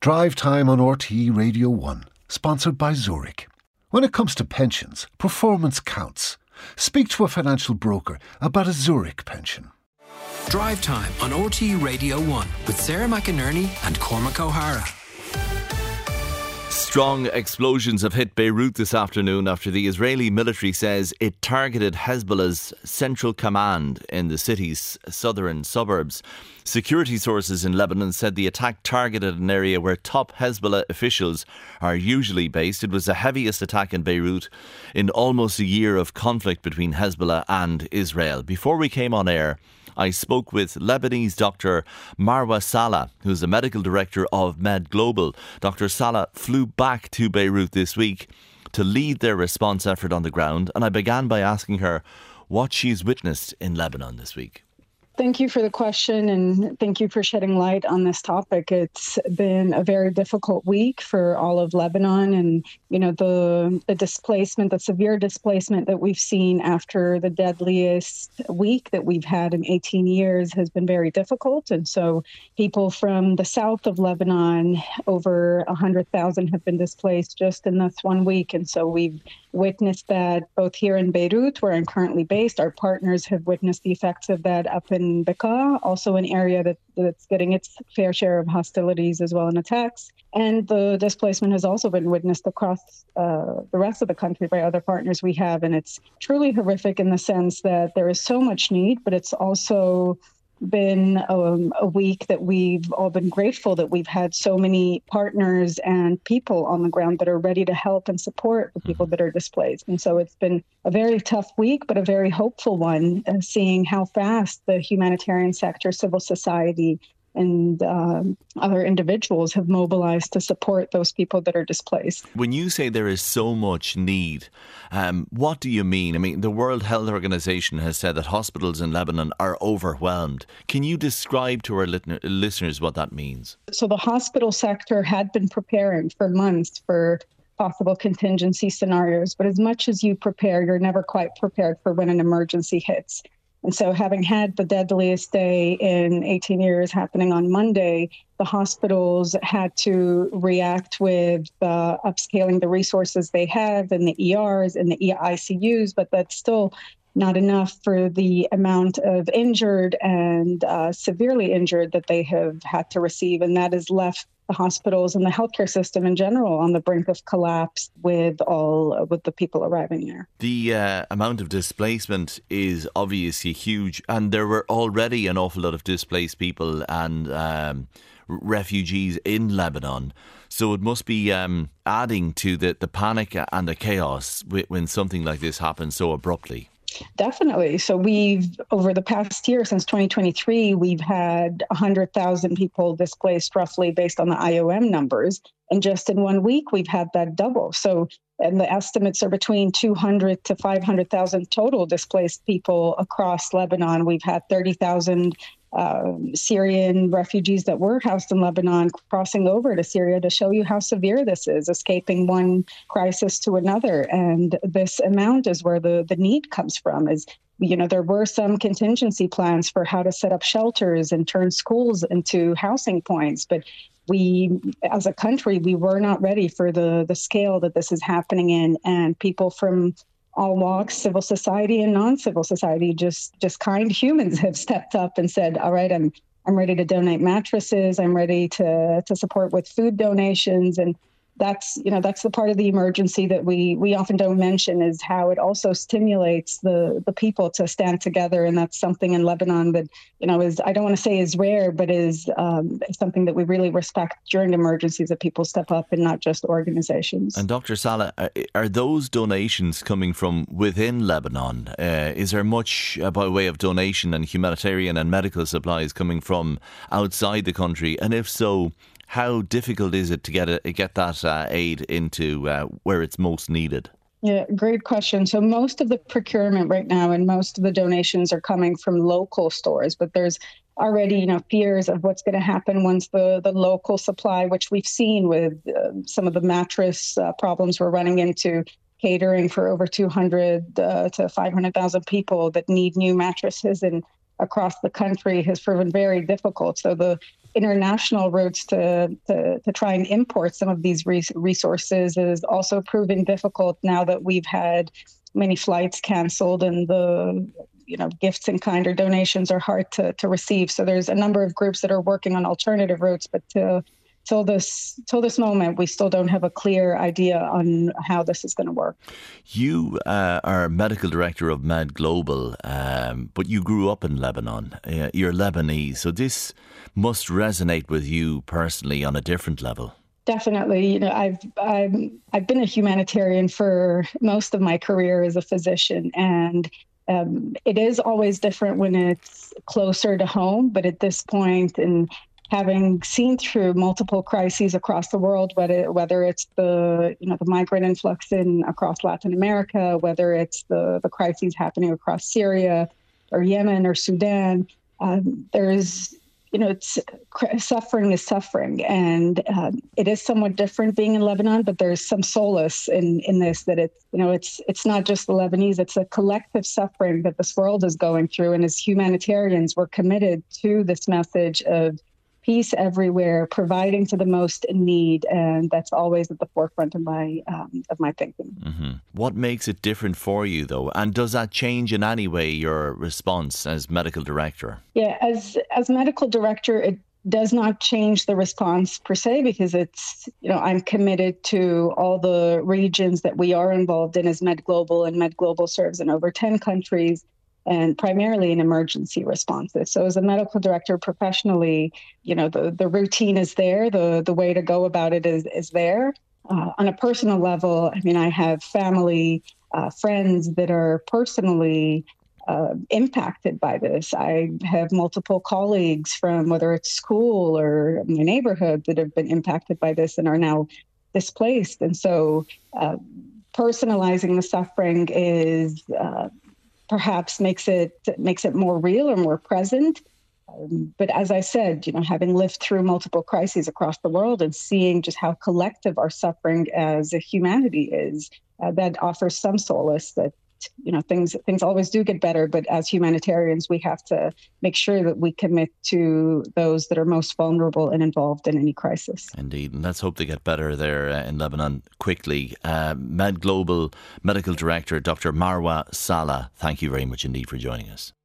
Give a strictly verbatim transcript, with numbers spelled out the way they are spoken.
Drive Time on R T E Radio one, sponsored by Zurich. When it comes to pensions, performance counts. Speak to a financial broker about a Zurich pension. Drive Time on R T E Radio one with Sarah McInerney and Cormac O'Hara. Strong explosions have hit Beirut this afternoon after the Israeli military says it targeted Hezbollah's central command in the city's southern suburbs. Security sources in Lebanon said the attack targeted an area where top Hezbollah officials are usually based. It was the heaviest attack in Beirut in almost a year of conflict between Hezbollah and Israel. Before we came on air, I spoke with Lebanese Doctor Marwa Salah, who's the medical director of Med Global. Doctor Salah flew back to Beirut this week to lead their response effort on the ground, and I began by asking her what she's witnessed in Lebanon this week. Thank you for the question, and thank you for shedding light on this topic. It's been a very difficult week for all of Lebanon, and you know the the displacement, the severe displacement that we've seen after the deadliest week that we've had in eighteen years has been very difficult. And so people from the south of Lebanon, over one hundred thousand have been displaced just in this one week. And so we've witnessed that both here in Beirut, where I'm currently based. Our partners have witnessed the effects of that up in Bekaa, also an area that, that's getting its fair share of hostilities as well and attacks. And the displacement has also been witnessed across uh, the rest of the country by other partners we have. And it's truly horrific in the sense that there is so much need, but it's also been um, a week that we've all been grateful that we've had so many partners and people on the ground that are ready to help and support the people that are displaced. And so it's been a very tough week, but a very hopeful one, uh, seeing how fast the humanitarian sector, civil society, and um, other individuals have mobilized to support those people that are displaced. When you say there is so much need, um, what do you mean? I mean, the World Health Organization has said that hospitals in Lebanon are overwhelmed. Can you describe to our lit- listeners what that means? So the hospital sector had been preparing for months for possible contingency scenarios, but as much as you prepare, you're never quite prepared for when an emergency hits. And so having had the deadliest day in eighteen years happening on Monday, the hospitals had to react with uh, upscaling the resources they have in the E Rs and the I C Us, but that's still not enough for the amount of injured and uh, severely injured that they have had to receive. And that has left the hospitals and the healthcare system in general on the brink of collapse with all uh, with the people arriving there. The uh, amount of displacement is obviously huge, and there were already an awful lot of displaced people and um, refugees in Lebanon. So it must be um, adding to the, the panic and the chaos when something like this happens so abruptly. Definitely. So we've, over the past year, since twenty twenty-three, we've had one hundred thousand people displaced roughly based on the I O M numbers. And just in one week, we've had that double. So, and the estimates are between two hundred to five hundred thousand total displaced people across Lebanon. We've had thirty thousand Uh, Syrian refugees that were housed in Lebanon crossing over to Syria to show you how severe this is, escaping one crisis to another. And this amount is where the, the need comes from. Is, you know, there were some contingency plans for how to set up shelters and turn schools into housing points. But we, as a country, we were not ready for the, the scale that this is happening in. And people from all walks, civil society and non-civil society, just just kind humans have stepped up and said, all right, I'm I'm ready to donate mattresses. I'm ready to to support with food donations. And that's, you know, that's the part of the emergency that we we often don't mention, is how it also stimulates the the people to stand together. And that's something in Lebanon that, you know, is, I don't want to say is rare, but is um, something that we really respect during emergencies, that people step up and not just organizations. And Doctor Salah, are, are those donations coming from within Lebanon? Uh, is there much uh, by way of donation and humanitarian and medical supplies coming from outside the country? And if so, how difficult is it to get a, get that uh, aid into uh, where it's most needed? Yeah, great question. So most of the procurement right now and most of the donations are coming from local stores, but there's already, you know, fears of what's going to happen once the, the local supply, which we've seen with uh, some of the mattress uh, problems we're running into, catering for over two hundred uh, to five hundred thousand people that need new mattresses and across the country, has proven very difficult. So the international routes to, to, to try and import some of these res- resources is also proving difficult now that we've had many flights canceled and the you know gifts in kind or donations are hard to, to receive. So there's a number of groups that are working on alternative routes, but to Till this, till this moment, we still don't have a clear idea on how this is going to work. You uh, are medical director of Med Global, um, but you grew up in Lebanon. Uh, you're Lebanese, so this must resonate with you personally on a different level. Definitely. You know, I've I've I've been a humanitarian for most of my career as a physician, and um, it is always different when it's closer to home. But at this point, and having seen through multiple crises across the world, whether whether it's the you know the migrant influx in across Latin America, whether it's the the crises happening across Syria or Yemen or Sudan, um, there's you know it's suffering is suffering, and um, it is somewhat different being in Lebanon. But there's some solace in in this, that it's you know it's it's not just the Lebanese; it's a collective suffering that this world is going through. And as humanitarians, we're committed to this message of peace everywhere, providing to the most in need, and that's always at the forefront of my um, of my thinking. Mm-hmm. What makes it different for you, though, and does that change in any way your response as medical director? Yeah, as as medical director, it does not change the response per se, because it's you know I'm committed to all the regions that we are involved in as Med Global, and Med Global serves in over ten countries, and primarily in emergency responses. So as a medical director professionally, you know, the, the routine is there, the, the way to go about it is, is there. Uh, on a personal level, I mean, I have family, uh, friends that are personally uh, impacted by this. I have multiple colleagues from whether it's school or my neighborhood that have been impacted by this and are now displaced. And so uh, personalizing the suffering is uh, perhaps makes it makes it more real or more present. Um, but as I said, you know, having lived through multiple crises across the world and seeing just how collective our suffering as a humanity is, uh, that offers some solace that, you know, things things always do get better. But as humanitarians, we have to make sure that we commit to those that are most vulnerable and involved in any crisis. Indeed, and let's hope they get better there uh, in Lebanon quickly. Uh, Med Global Medical Director Doctor Marwa Saleh, thank you very much indeed for joining us.